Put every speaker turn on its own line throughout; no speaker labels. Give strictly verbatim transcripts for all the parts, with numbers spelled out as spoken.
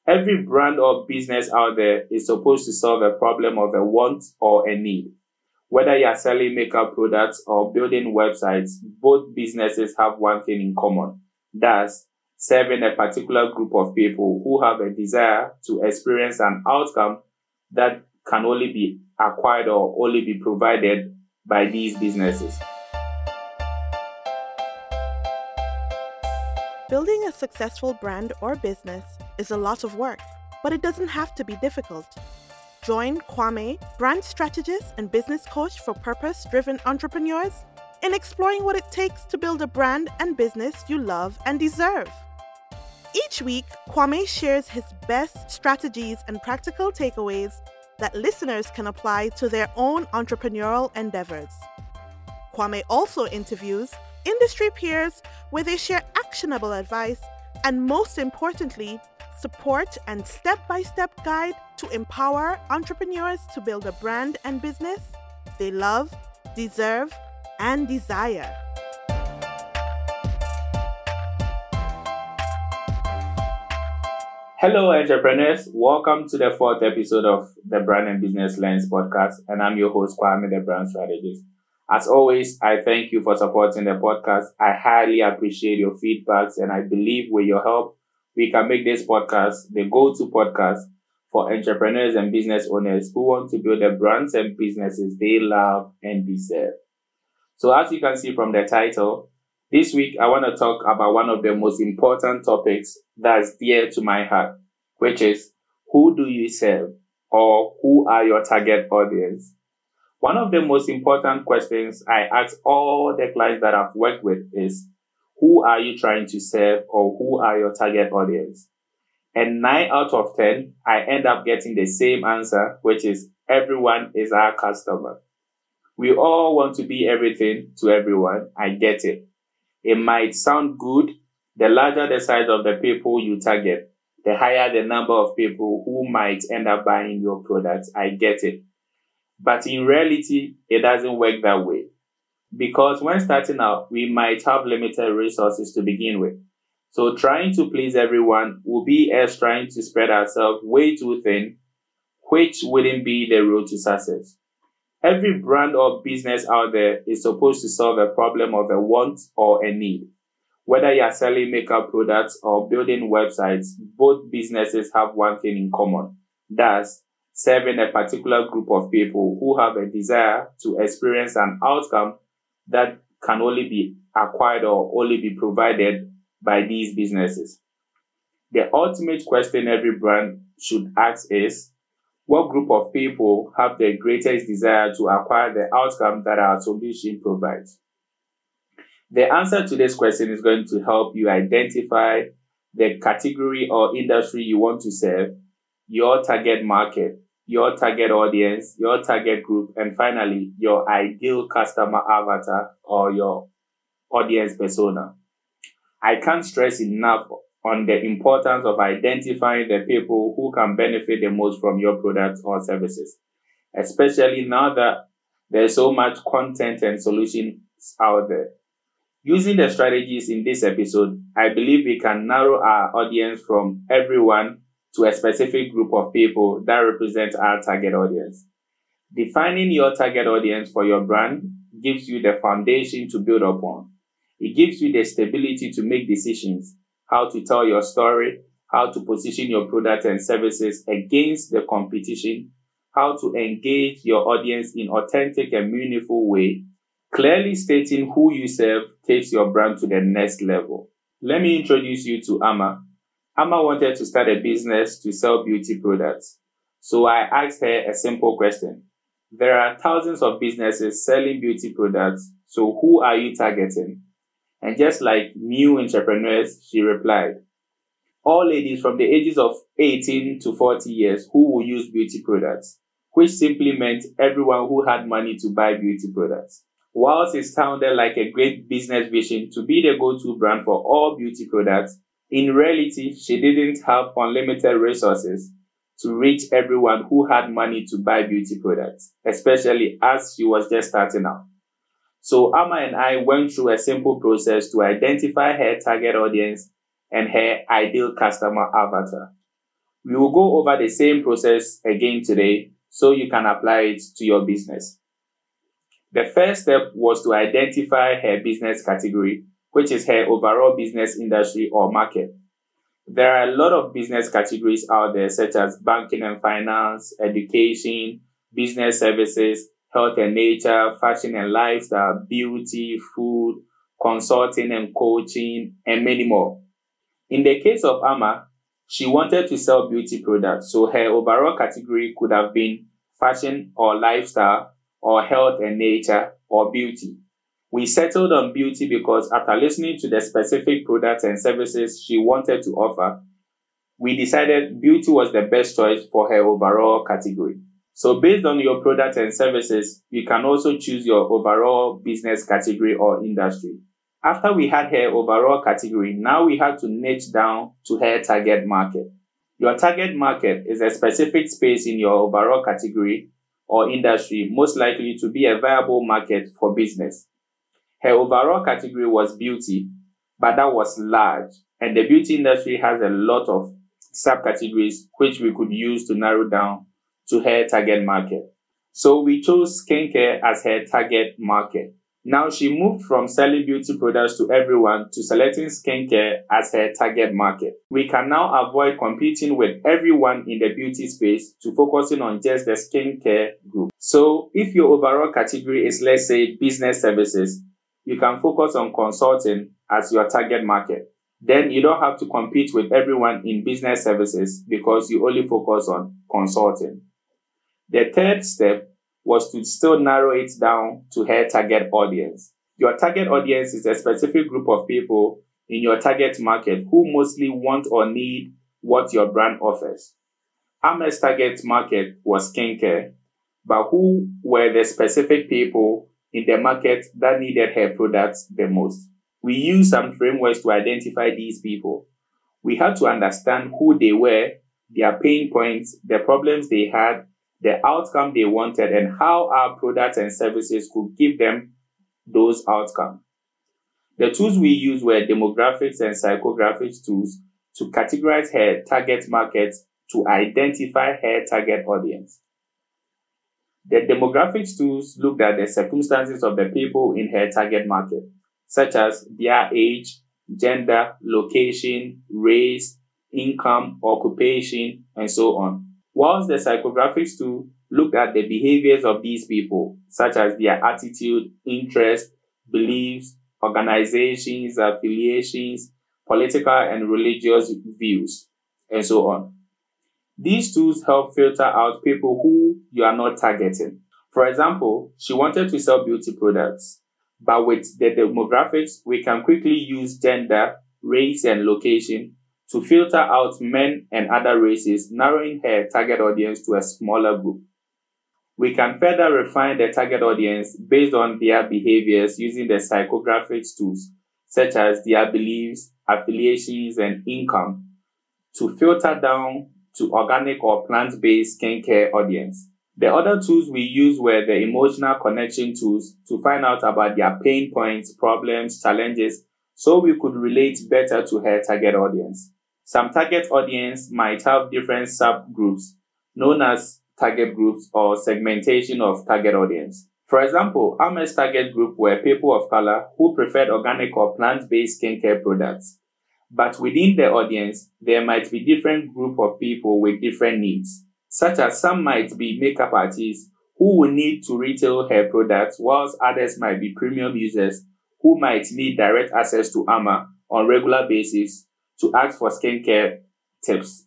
Every brand or business out there is supposed to solve a problem of a want or a need. Whether you are selling makeup products or building websites, both businesses have one thing in common. That's serving a particular group of people who have a desire to experience an outcome that can only be acquired or only be provided by these businesses.
Building a successful brand or business is a lot of work, but it doesn't have to be difficult. Join Kwame, brand strategist and business coach for purpose-driven entrepreneurs, in exploring what it takes to build a brand and business you love and deserve. Each week, Kwame shares his best strategies and practical takeaways that listeners can apply to their own entrepreneurial endeavors. Kwame also interviews industry peers where they share actionable advice and, most importantly, support and step-by-step guide to empower entrepreneurs to build a brand and business they love, deserve, and desire.
Hello, entrepreneurs. Welcome to the fourth episode of the Brand and Business Lens podcast, and I'm your host, Kwame, the brand strategist. As always, I thank you for supporting the podcast. I highly appreciate your feedbacks, and I believe with your help, we can make this podcast the go-to podcast for entrepreneurs and business owners who want to build the brands and businesses they love and deserve. So as you can see from the title, this week I want to talk about one of the most important topics that's dear to my heart, which is who do you serve, or who are your target audience? One of the most important questions I ask all the clients that I've worked with is, who are you trying to serve, or who are your target audience? And nine out of ten, I end up getting the same answer, which is everyone is our customer. We all want to be everything to everyone. I get it. It might sound good. The larger the size of the people you target, the higher the number of people who might end up buying your products. I get it. But in reality, it doesn't work that way. Because when starting out, we might have limited resources to begin with. So trying to please everyone will be as trying to spread ourselves way too thin, which wouldn't be the road to success. Every brand or business out there is supposed to solve a problem of a want or a need. Whether you are selling makeup products or building websites, both businesses have one thing in common. That's serving a particular group of people who have a desire to experience an outcome that can only be acquired or only be provided by these businesses. The ultimate question every brand should ask is, what group of people have the greatest desire to acquire the outcome that our solution provides? The answer to this question is going to help you identify the category or industry you want to serve, your target market, your target audience, your target group, and finally, your ideal customer avatar or your audience persona. I can't stress enough on the importance of identifying the people who can benefit the most from your products or services, especially now that there's so much content and solutions out there. Using the strategies in this episode, I believe we can narrow our audience from everyone to a specific group of people that represent our target audience. Defining your target audience for your brand gives you the foundation to build upon. It gives you the stability to make decisions, how to tell your story, how to position your products and services against the competition, how to engage your audience in authentic and meaningful way. Clearly stating who you serve takes your brand to the next level. Let me introduce you to Amma. Amma wanted to start a business to sell beauty products. So I asked her a simple question. There are thousands of businesses selling beauty products, so who are you targeting? And just like new entrepreneurs, she replied, all ladies from the ages of eighteen to forty years who will use beauty products, which simply meant everyone who had money to buy beauty products. Whilst it sounded like a great business vision to be the go-to brand for all beauty products, in reality, she didn't have unlimited resources to reach everyone who had money to buy beauty products, especially as she was just starting out. So Amma and I went through a simple process to identify her target audience and her ideal customer avatar. We will go over the same process again today so you can apply it to your business. The first step was to identify her business category, which is her overall business industry or market. There are a lot of business categories out there, such as banking and finance, education, business services, health and nature, fashion and lifestyle, beauty, food, consulting and coaching, and many more. In the case of Amma, she wanted to sell beauty products, so her overall category could have been fashion or lifestyle, or health and nature, or beauty. We settled on beauty because after listening to the specific products and services she wanted to offer, we decided beauty was the best choice for her overall category. So based on your products and services, you can also choose your overall business category or industry. After we had her overall category, now we had to niche down to her target market. Your target market is a specific space in your overall category or industry, most likely to be a viable market for business. Her overall category was beauty, but that was large, and the beauty industry has a lot of subcategories which we could use to narrow down to her target market. So we chose skincare as her target market. Now she moved from selling beauty products to everyone to selecting skincare as her target market. We can now avoid competing with everyone in the beauty space to focusing on just the skincare group. So if your overall category is, let's say, business services, you can focus on consulting as your target market. Then you don't have to compete with everyone in business services because you only focus on consulting. The third step was to still narrow it down to her target audience. Your target audience is a specific group of people in your target market who mostly want or need what your brand offers. Amma's target market was skincare, but who were the specific people in the market that needed her products the most? We used some frameworks to identify these people. We had to understand who they were, their pain points, the problems they had, the outcome they wanted, and how our products and services could give them those outcomes. The tools we used were demographics and psychographics tools to categorize her target market to identify her target audience. The demographics tools looked at the circumstances of the people in her target market, such as their age, gender, location, race, income, occupation, and so on. Whilst the psychographics tool looked at the behaviors of these people, such as their attitude, interests, beliefs, organizations, affiliations, political and religious views, and so on. These tools help filter out people who you are not targeting. For example, she wanted to sell beauty products, but with the demographics, we can quickly use gender, race, and location to filter out men and other races, narrowing her target audience to a smaller group. We can further refine the target audience based on their behaviors using the psychographics tools, such as their beliefs, affiliations, and income, to filter down to organic or plant-based skincare audience. The other tools we used were the emotional connection tools to find out about their pain points, problems, challenges, so we could relate better to her target audience. Some target audience might have different subgroups known as target groups or segmentation of target audience. For example, Amma's target group were people of color who preferred organic or plant-based skincare products. But within the audience, there might be different group of people with different needs, such as some might be makeup artists who will need to retail her products, whilst others might be premium users who might need direct access to Amma on regular basis to ask for skincare tips.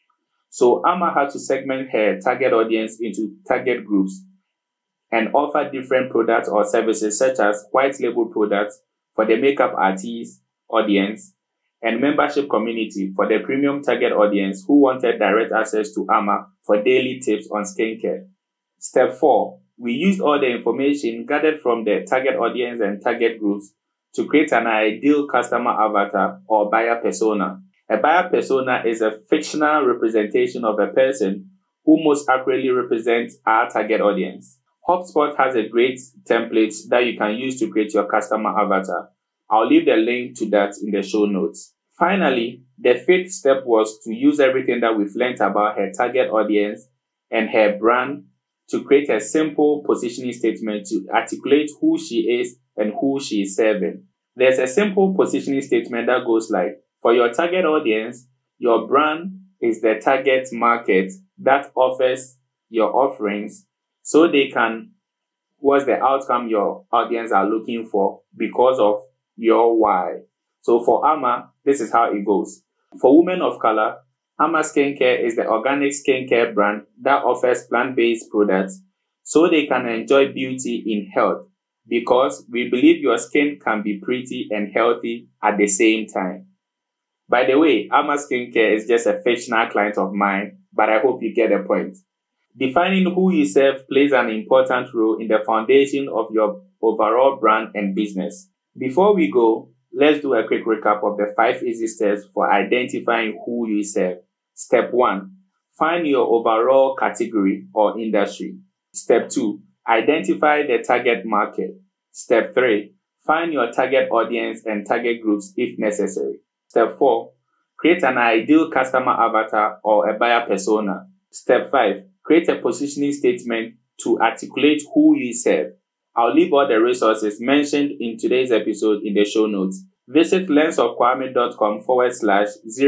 So Amma had to segment her target audience into target groups and offer different products or services such as white label products for the makeup artist audience and membership community for the premium target audience who wanted direct access to Amma for daily tips on skincare. Step four, we used all the information gathered from the target audience and target groups to create an ideal customer avatar or buyer persona. A buyer persona is a fictional representation of a person who most accurately represents our target audience. HubSpot has a great template that you can use to create your customer avatar. I'll leave the link to that in the show notes. Finally, The fifth step was to use everything that we've learned about her target audience and her brand to create a simple positioning statement to articulate who she is and who she is serving. There's a simple positioning statement that goes like, for your target audience, your brand is the target market that offers your offerings so they can, what's the outcome your audience are looking for because of your why. So for Ama, this is how it goes. For women of color, Ama Skincare is the organic skincare brand that offers plant-based products so they can enjoy beauty in health, because we believe your skin can be pretty and healthy at the same time. By the way, Ama Skincare is just a fictional client of mine, but I hope you get the point. Defining who you serve plays an important role in the foundation of your overall brand and business. Before we go, let's do a quick recap of the five easy steps for identifying who you serve. Step one, find your overall category or industry. Step two, identify the target market. Step three, find your target audience and target groups if necessary. Step four, create an ideal customer avatar or a buyer persona. Step five, create a positioning statement to articulate who you serve. I'll leave all the resources mentioned in today's episode in the show notes. Visit lensofkwame.com forward slash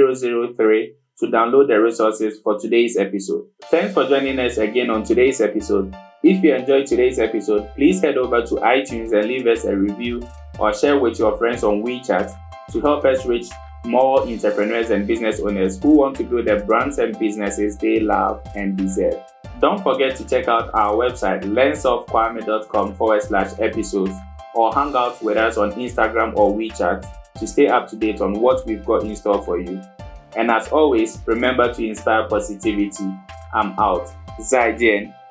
003 to download the resources for today's episode. Thanks for joining us again on today's episode. If you enjoyed today's episode, please head over to iTunes and leave us a review or share with your friends on WeChat to help us reach more entrepreneurs and business owners who want to grow their brands and businesses they love and deserve. Don't forget to check out our website, lensofkwame.com forward slash episodes, or hang out with us on Instagram or WeChat to stay up to date on what we've got in store for you. And as always, remember to inspire positivity. I'm out. Zaijian.